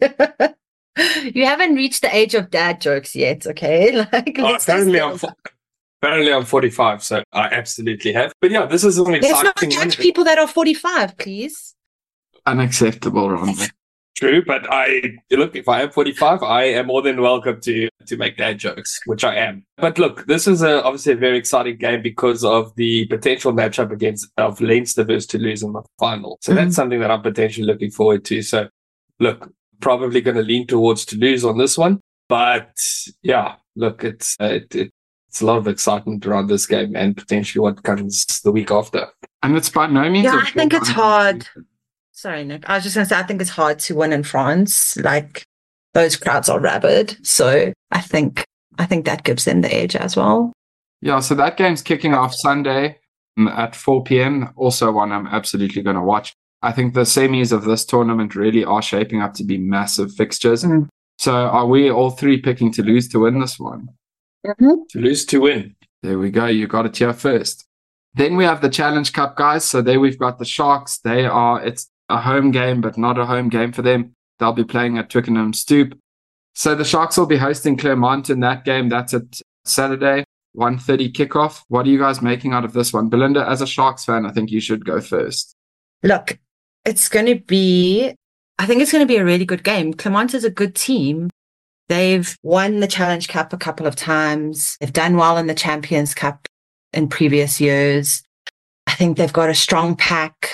You haven't reached the age of dad jokes yet, okay? Like, oh, apparently, I'm fo- apparently I'm forty-five, so I absolutely have. But yeah, this is an exciting Let's not judge people that are forty-five, please. Unacceptable, Ron. True, but I look, if I am forty-five, I am more than welcome to to make dad jokes, which I am. But look, this is a, obviously a very exciting game because of the potential matchup against of Leinster versus Toulouse in the final. So mm-hmm. that's something that I'm potentially looking forward to. So look, probably going to lean towards Toulouse on this one. But yeah, look, it's uh, it, it, it's a lot of excitement around this game and potentially what comes the week after. And it's by no means. Yeah, I think it's hard. Sorry, Nick. I was just going to say, I think it's hard to win in France. Like, those crowds are rabid. So I think I think that gives them the edge as well. Yeah, so that game's kicking off Sunday at four p.m. Also one I'm absolutely going to watch. I think the semis of this tournament really are shaping up to be massive fixtures. Mm. So are we all three picking Toulouse to win this one? Mm-hmm. Toulouse to win. There we go. You got it here first. Then we have the Challenge Cup, guys. So there we've got the Sharks. They are, it's a home game, but not a home game for them. They'll be playing at Twickenham Stoop. So the Sharks will be hosting Clermont in that game. That's at Saturday, one thirty kickoff. What are you guys making out of this one? Belinda, as a Sharks fan, I think you should go first. Look, it's going to be, I think it's going to be a really good game. Clermont is a good team. They've won the Challenge Cup a couple of times. They've done well in the Champions Cup in previous years. I think they've got a strong pack.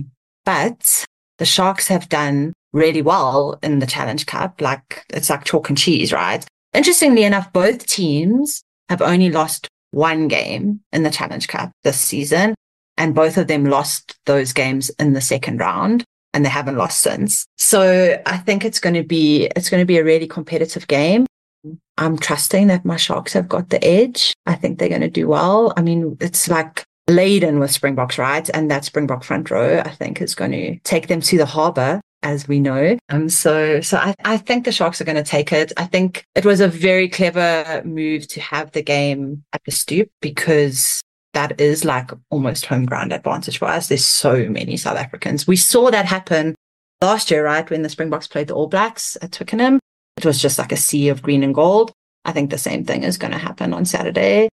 But the Sharks have done really well in the Challenge Cup. Like, it's like chalk and cheese, right? Interestingly enough, both teams have only lost one game in the Challenge Cup this season, and both of them lost those games in the second round, and they haven't lost since. So I think it's going to be it's going to be a really competitive game. I'm trusting that my Sharks have got the edge. I think they're going to do well. I mean, it's like laden with Springboks, right? And that Springbok front row, I think, is going to take them to the harbour, as we know. Um, so so I, I think the Sharks are going to take it. I think it was a very clever move to have the game at the Stoop because that is like almost home ground advantage for us. There's so many South Africans. We saw that happen last year, right? When the Springboks played the All Blacks at Twickenham. It was just like a sea of green and gold. I think the same thing is going to happen on Saturday.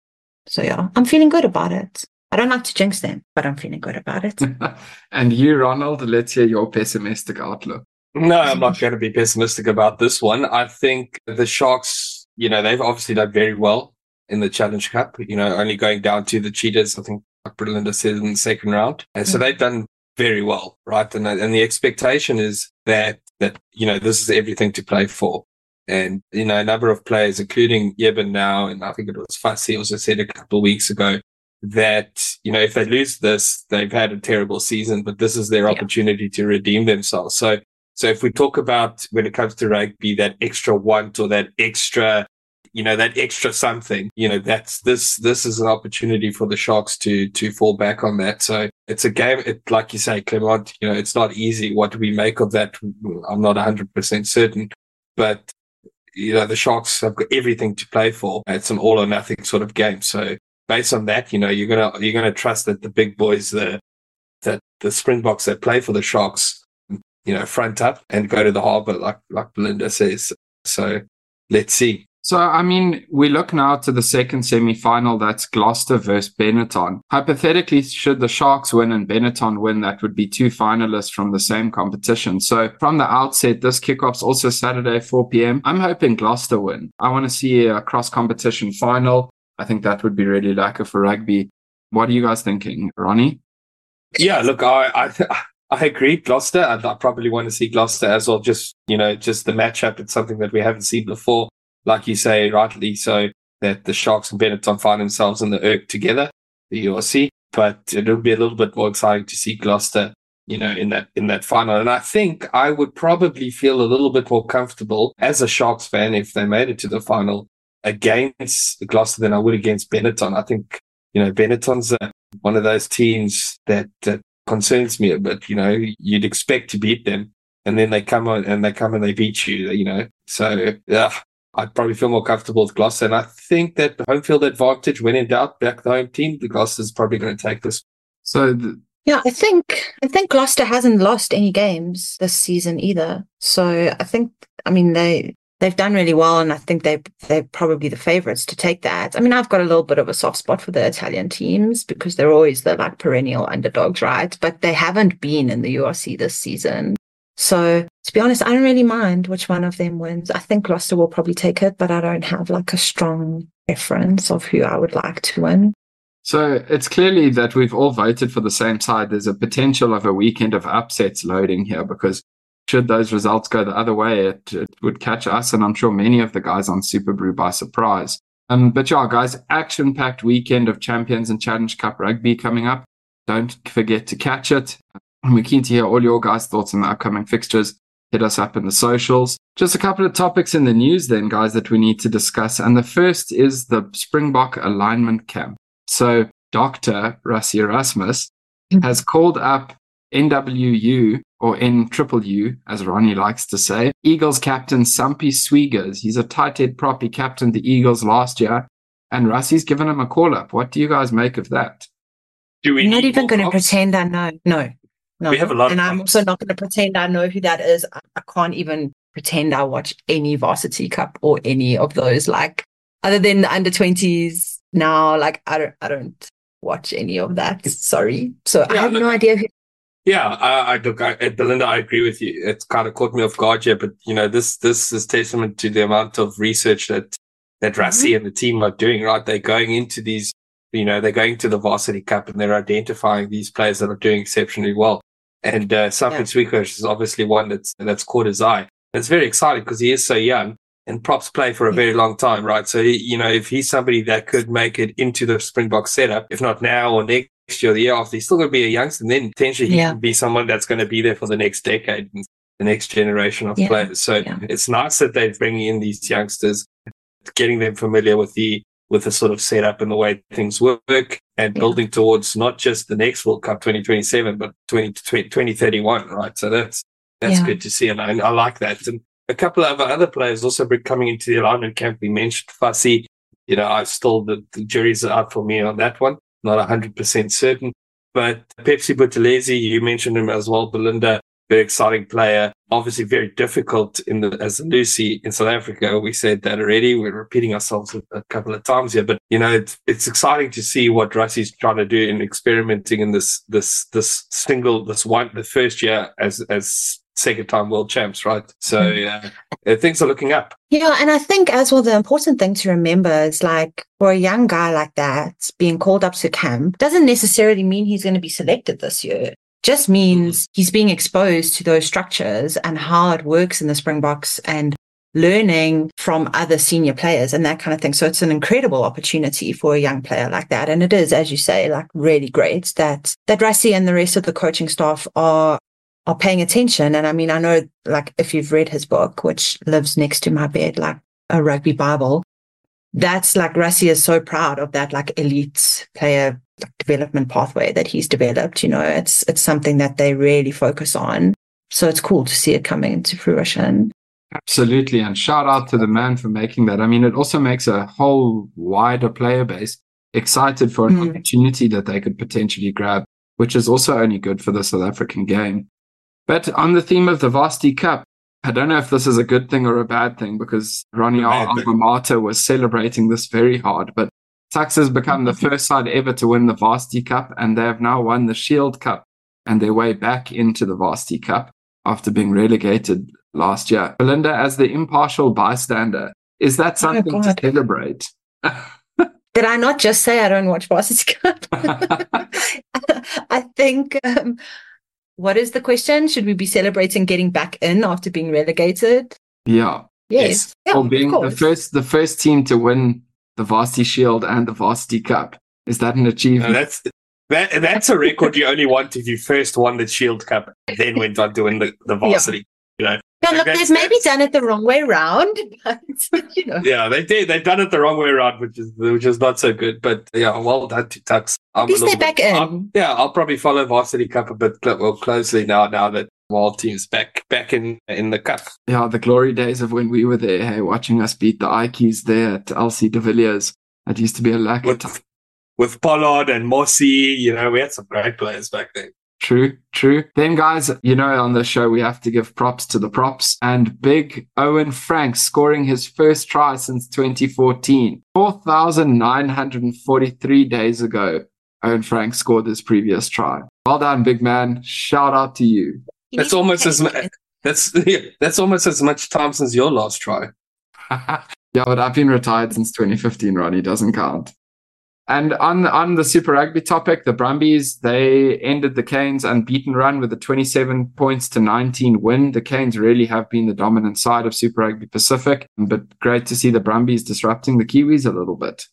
So yeah, I'm feeling good about it. I don't like to jinx them, but I'm feeling good about it. And you, Ronald, let's hear your pessimistic outlook. No, I'm not going to be pessimistic about this one. I think the Sharks, you know, they've obviously done very well in the Challenge Cup, you know, only going down to the Cheetahs, I think, like Belinda said, in the second round. And so mm-hmm. they've done very well, right? And, and the expectation is that, that, you know, this is everything to play for. And, you know, a number of players, including Yeben now, and I think it was Fassi also said a couple of weeks ago that, you know, if they lose this, they've had a terrible season, but this is their yeah. opportunity to redeem themselves. So, so if we talk about when it comes to rugby, that extra want or that extra, you know, that extra something, you know, that's this, this is an opportunity for the Sharks to, to fall back on that. So it's a game, it, like you say, Clermont, you know, it's not easy. What do we make of that? I'm not one hundred percent certain, but you know, the Sharks have got everything to play for. It's an all or nothing sort of game. So based on that, you know, you're going to, you're going to trust that the big boys, the, that the Springboks that play for the Sharks, you know, front up and go to the harbour, like, like Belinda says. So let's see. So, I mean, we look now to the second semi-final. That's Gloucester versus Benetton. Hypothetically, should the Sharks win and Benetton win, that would be two finalists from the same competition. So from the outset, this kickoff's also Saturday, four p.m. I'm hoping Gloucester win. I want to see a cross-competition final. I think that would be really lacquer for rugby. What are you guys thinking, Ronnie? Yeah, look, I I, th- I agree. Gloucester, I, I probably want to see Gloucester as well. Just, you know, just the matchup. It's something that we haven't seen before. Like you say, rightly so, that the Sharks and Benetton find themselves in the E R C together, the U R C. But it'll be a little bit more exciting to see Gloucester, you know, in that in that final. And I think I would probably feel a little bit more comfortable as a Sharks fan if they made it to the final against Gloucester than I would against Benetton. I think you know, Benetton's uh, one of those teams that, that concerns me a bit. You know, you'd expect to beat them, and then they come on and they come and they beat you, you know. So, yeah, I'd probably feel more comfortable with Gloucester. And I think that the home field advantage, when in doubt, back the home team, the Gloucester's probably going to take this. So, the, yeah, I think I think Gloucester hasn't lost any games this season either. So I think, I mean, they they've done really well, and I think they they're probably the favourites to take that. I mean, I've got a little bit of a soft spot for the Italian teams because they're always the like perennial underdogs, right? But they haven't been in the U R C this season. So to be honest, I don't really mind which one of them wins. I think Gloucester will probably take it, but I don't have like a strong preference of who I would like to win. So it's clearly that we've all voted for the same side. There's a potential of a weekend of upsets loading here, because should those results go the other way, it, it would catch us, and I'm sure many of the guys on Super Brew, by surprise. Um, but yeah, guys, action-packed weekend of Champions and Challenge Cup rugby coming up. Don't forget to catch it. We're keen to hear all your guys' thoughts on the upcoming fixtures. Hit us up in the socials. Just a couple of topics in the news then, guys, that we need to discuss. And the first is the Springbok alignment camp. So Doctor Rassie Erasmus has called up N W U, or N U U, as Ronnie likes to say, Eagles captain Sampie Swiggers. He's a tight head prop. He captained the Eagles last year, and Rassie's given him a call up. What do you guys make of that? Do we I'm not need even more going to props? pretend I know. No, no. We have a lot of and I'm props. also not going to pretend I know who that is. I, I can't even pretend I watch any Varsity Cup or any of those, like, other than the under twenties now. Like, I don't, I don't watch any of that. Sorry. So I Yeah, have look, no idea who. Yeah, I, I look, I, Belinda, I agree with you. It's kind of caught me off guard here, but you know, this this is testament to the amount of research that that Rassie Mm-hmm. and the team are doing. Right, they're going into these, you know, they're going to the Varsity Cup and they're identifying these players that are doing exceptionally well. And uh, Sampie Yeah. Swiggers is obviously one that's that's caught his eye. And it's very exciting because he is so young, and props play for a Yeah. very long time, right? So he, you know, if he's somebody that could make it into the Springbok setup, if not now or next year or the year after, he's still going to be a youngster, and then potentially he Yeah. can be someone that's going to be there for the next decade, and the next generation of Yeah. players. So Yeah. it's nice that they're bringing in these youngsters, getting them familiar with the with the sort of setup and the way things work, and Yeah. building towards not just the next World Cup twenty twenty-seven, but twenty, twenty thirty-one, right? So that's that's Yeah. good to see, and I, I like that. And a couple of other players also been coming into the alignment camp. We mentioned Fassi. You know, I still, the, the jury's out for me on that one. Not one hundred percent certain. But Pepsi Buthelezi, you mentioned him as well, Belinda, very exciting player. Obviously very difficult in the as a Lucy in South Africa. We said that already. We're repeating ourselves a, a couple of times here. But, you know, it's, it's exciting to see what Rassie's trying to do in experimenting in this this this single, this one, the first year as as second time world champs, right? So uh, uh, things are looking up. Yeah, and I think as well, the important thing to remember is, like, for a young guy like that, being called up to camp doesn't necessarily mean he's going to be selected this year. Just means he's being exposed to those structures and how it works in the Springboks, and learning from other senior players and that kind of thing. So it's an incredible opportunity for a young player like that. And it is, as you say, like, really great that that Rassie and the rest of the coaching staff are are paying attention. And I mean, I know, like, if you've read his book, which lives next to my bed, like a rugby Bible, that's like, Rassie is so proud of that, like, elite player development pathway that he's developed. You know, it's it's something that they really focus on. So it's cool to see it coming into fruition. Absolutely. And shout out to the man for making that. I mean, it also makes a whole wider player base excited for an Mm. opportunity that they could potentially grab, which is also only good for the South African game. But on the theme of the Varsity Cup, I don't know if this is a good thing or a bad thing, because Ronnie, our Bad thing. alma mater, was celebrating this very hard. But Tuks has become the first side ever to win the Varsity Cup, and they have now won the Shield Cup and their way back into the Varsity Cup after being relegated last year. Belinda, as the impartial bystander, is that Oh, something to God. celebrate? Did I not just say I don't watch Varsity Cup? I think, um, what is the question? Should we be celebrating getting back in after being relegated? Yeah. Yes. Yeah, Or being of the course. first the first team to win the Varsity Shield and the Varsity Cup. Is that an Now, achievement? that's that, that's a record you only want if you first won the Shield Cup and then went on to win the, the varsity. You know, Yeah, like look, that's- they've maybe that's- done it the wrong way round, but you know. Yeah, they did. They've done it the wrong way around, which is which is not so good. But yeah, well done to Tux. I'm At least a little they're back bit- in. I'm- yeah, I'll probably follow Varsity Cup a bit cl- well, closely now. Now that all teams back back in in the cup. Yeah, the glory days of when we were there, hey, watching us beat the Ikeys there at L C de Villiers. It used to be a lack of time. With with Pollard and Mossy, you know, we had some great players back then. True, true. Then, guys, you know, on the show, we have to give props to the props. And big Owen Frank scoring his first try since twenty fourteen. four thousand nine hundred forty-three days ago, Owen Frank scored his previous try. Well done, big man. Shout out to you. You That's need to almost as take mu- it. That's yeah, that's almost as much time since your last try. Yeah, but I've been retired since twenty fifteen, Ronnie. Doesn't count. And on, on the Super Rugby topic, the Brumbies, they ended the Canes' unbeaten run with a twenty-seven points to nineteen win. The Canes really have been the dominant side of Super Rugby Pacific, but great to see the Brumbies disrupting the Kiwis a little bit.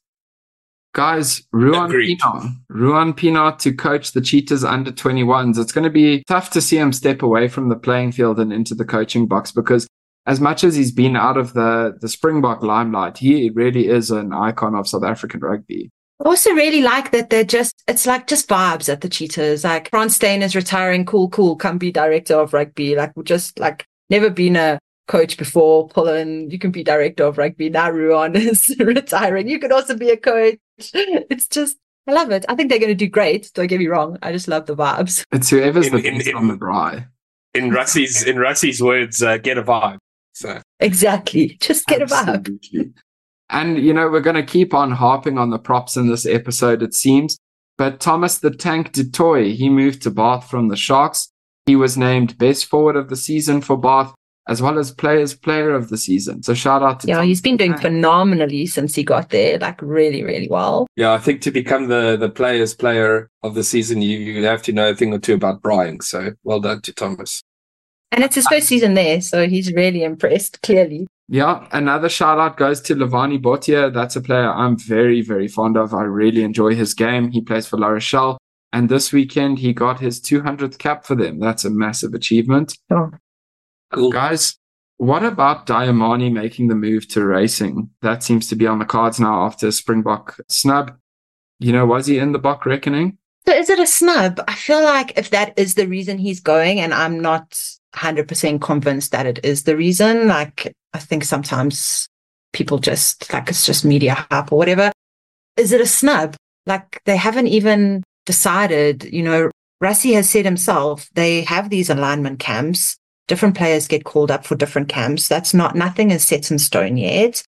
Guys, Ruan Agreed. Pienaar. Ruan Pienaar to coach the Cheetahs under twenty-ones. It's going to be tough to see him step away from the playing field and into the coaching box because as much as he's been out of the, the Springbok limelight, he really is an icon of South African rugby. I also really like that they're just, it's like just vibes at the Cheetahs. Like Frans Steyn is retiring, cool, cool, come be director of rugby. Like we're just like never been a coach before, pull in, you can be director of rugby. Now Ruan is retiring. You could also be a coach. It's just, I love it. I think they're going to do great. Don't get me wrong. I just love the vibes. It's whoever's In- the in- best in- on the braai. In Russie's in Russie's words, uh, get a vibe. So Exactly. Just get a vibe. Absolutely. And, you know, we're going to keep on harping on the props in this episode, it seems. But Thomas the Tank du Toit, he moved to Bath from the Sharks. He was named best forward of the season for Bath, as well as players player of the season. So shout out to Yeah, Thomas he's been the doing Tank. phenomenally since he got there, like really, really well. yeah, I think to become the the players player of the season, you you have to know a thing or two about Brying. So well done to Thomas. And it's his first season there, so he's really impressed, clearly. Yeah, another shout out goes to Levani Botia. That's a player I'm very, very fond of. I really enjoy his game. He plays for La Rochelle. And this weekend, he got his two hundredth cap for them. That's a massive achievement. Oh. Cool. Guys, what about Diamani making the move to racing? That seems to be on the cards now after Springbok snub. You know, was he in the Bok reckoning? So is it a snub? I feel like if that is the reason he's going, and I'm not one hundred percent convinced that it is the reason, like I think sometimes people just, like it's just media hype or whatever. Is it a snub? Like they haven't even decided, you know, Rassie has said himself, they have these alignment camps. Different players get called up for different camps. That's not, nothing is set in stone yet.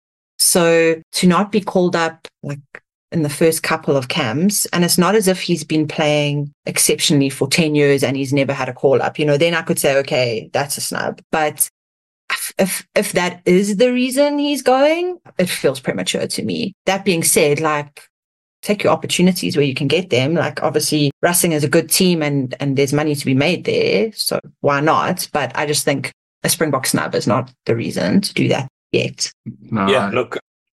So to not be called up, like, in the first couple of camps, and it's not as if he's been playing exceptionally for ten years and he's never had a call up, you know, then I could say, okay, that's a snub. But if, if, if that is the reason he's going, it feels premature to me. That being said, like, take your opportunities where you can get them. Like, obviously, Racing is a good team and, and there's money to be made there. So why not? But I just think a Springbok snub is not the reason to do that yet. No. Yeah, look,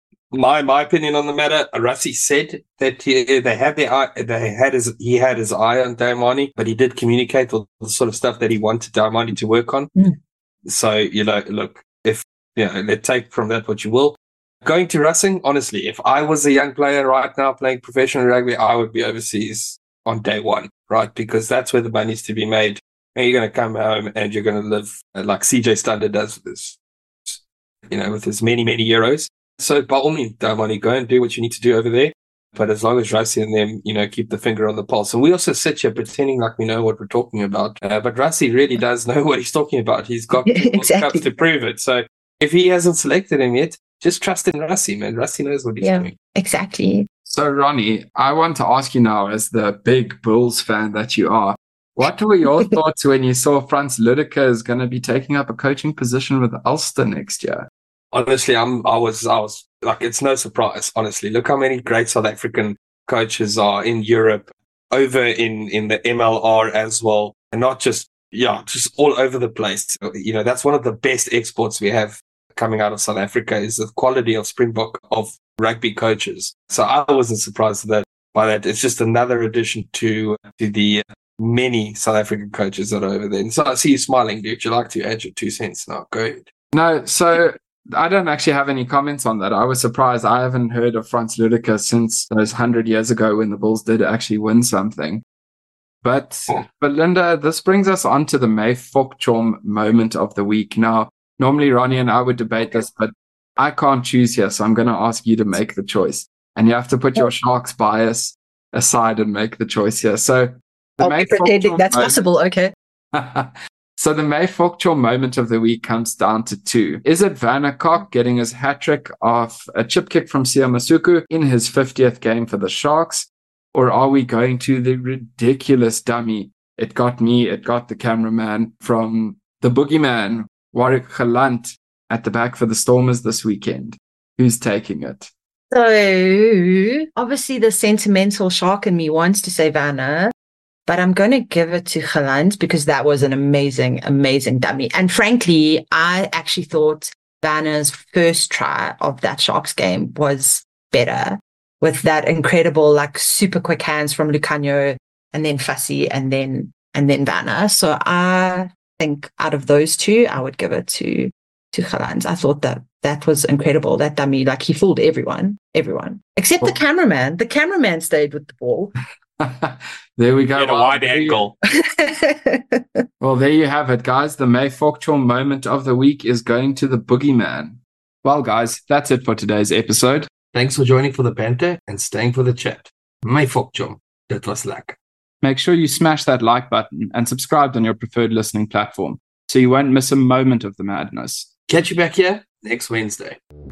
my my opinion on the matter, Rassie said that he, they had their eye, they had his he had his eye on Diamani, but he did communicate all the sort of stuff that he wanted Diamani to work on. Mm. So you know, look, if you know, let take from that what you will. Going to Racing, honestly, if I was a young player right now playing professional rugby, I would be overseas on day one, right? Because that's where the money's to be made. And you're going to come home and you're going to live like C J Stander does with his, you know, with his many many euros. So by all means, Diamani, go and do what you need to do over there. But as long as Rassie and them, you know, keep the finger on the pulse. And we also sit here pretending like we know what we're talking about. Uh, but Rassie really does know what he's talking about. He's got Exactly. cups to prove it. So if he hasn't selected him yet, just trust in Rassie, man. Rassie knows what he's Yeah. doing. Exactly. So, Ronnie, I want to ask you now, as the big Bulls fan that you are, what were your thoughts when you saw Frans Ludeker is going to be taking up a coaching position with Ulster next year? Honestly, I'm, I was, I was like, it's no surprise. Honestly, look how many great South African coaches are in Europe, over in, in the M L R as well. And not just, yeah, just all over the place. You know, that's one of the best exports we have coming out of South Africa is the quality of Springbok of rugby coaches. So I wasn't surprised that by that. It's just another addition to, to the, many South African coaches that are over there. And so I see you smiling, dude. You like to add your two cents now. Go ahead. No, so I don't actually have any comments on that. I was surprised. I haven't heard of Franz Ludiker since those hundred years ago when the Bulls did actually win something. But, Oh. but Linda, this brings us on to the May Fokchom moment of the week. Now, normally Ronnie and I would debate this, but I can't choose here, so I'm going to ask you to make the choice. And you have to put your Sharks bias aside and make the choice here. So the I'll May be pretending Fokchom that's moment- possible. Okay. So the May Fokchom moment of the week comes down to two. Is it Werner Kok getting his hat-trick off a chip kick from Sia Masuku in his fiftieth game for the Sharks? Or are we going to the ridiculous dummy? It got me, it got the cameraman from the boogeyman, Warwick Gelant, at the back for the Stormers this weekend. Who's taking it? So obviously the sentimental shark in me wants to say Vanna, but I'm going to give it to Gelant because that was an amazing, amazing dummy. And frankly, I actually thought Vanna's first try of that Sharks game was better with that incredible, like super quick hands from Lucanio and then Fassi and then, and then Vanna. So I think out of those two, I would give it to, to Gelant. I thought that that was incredible. That dummy, like he fooled everyone, everyone, except Well- the cameraman. The cameraman stayed with the ball. There we go. Get a Well, wide there you- angle. Well, there you have it, guys. The May Fokchom moment of the week is going to the boogeyman. Well, guys, that's it for today's episode. Thanks for joining for the banter and staying for the chat. My Fokchom. Dit was lekker. Make sure you smash that like button and subscribe on your preferred listening platform so you won't miss a moment of the madness. Catch you back here next Wednesday.